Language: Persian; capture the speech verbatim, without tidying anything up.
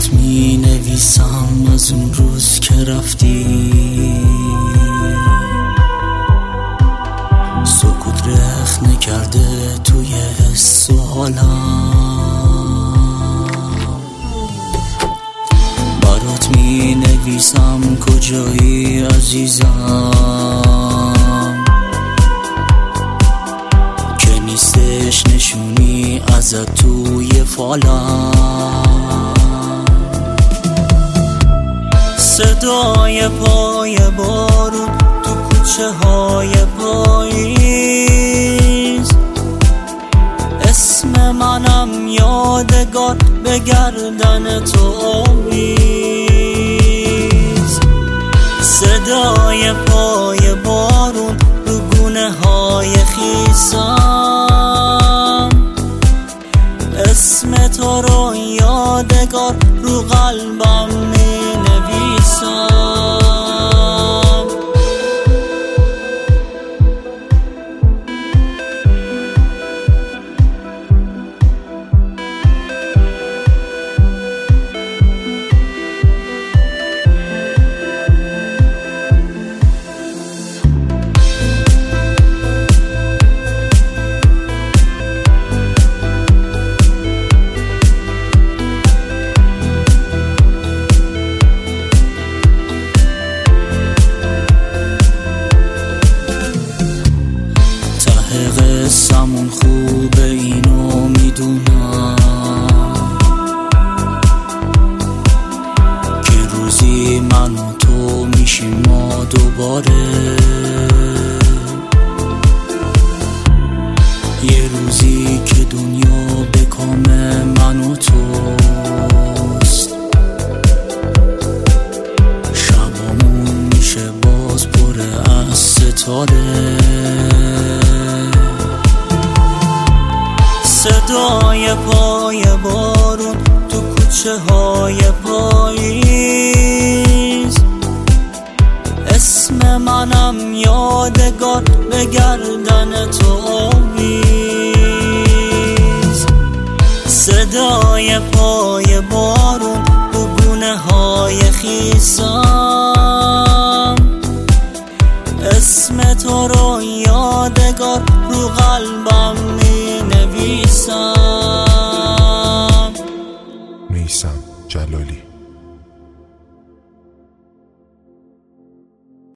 برات می نویسم از اون روز که رفتی، سکوت رخ نکرده توی حس و حالم. برات می نویسم کجایی عزیزم، که نیستش نشونی ازت توی فالم. صدای پای بارون تو کوچه های پاییز، اسم منم یادگار به گردن تو آویز. صدای پای بارون رو گونه های خیسم، اسم تو رو یادگار رو قلبم می نویسم. قصمون خوبه اینو میدونم، که روزی من و تو میشیم ما دوباره. یه روزی که دنیا به کام من و توست، شبامون میشه باز پر از ستاره. صدای پای بارون تو کوچه های پاییز، اسم منم یادگار به گردن تو آویز. صدای پای بارون رو گونه های خیسم، اسم تو رو یادگار رو قلبم می نویسم. میثم جلالی.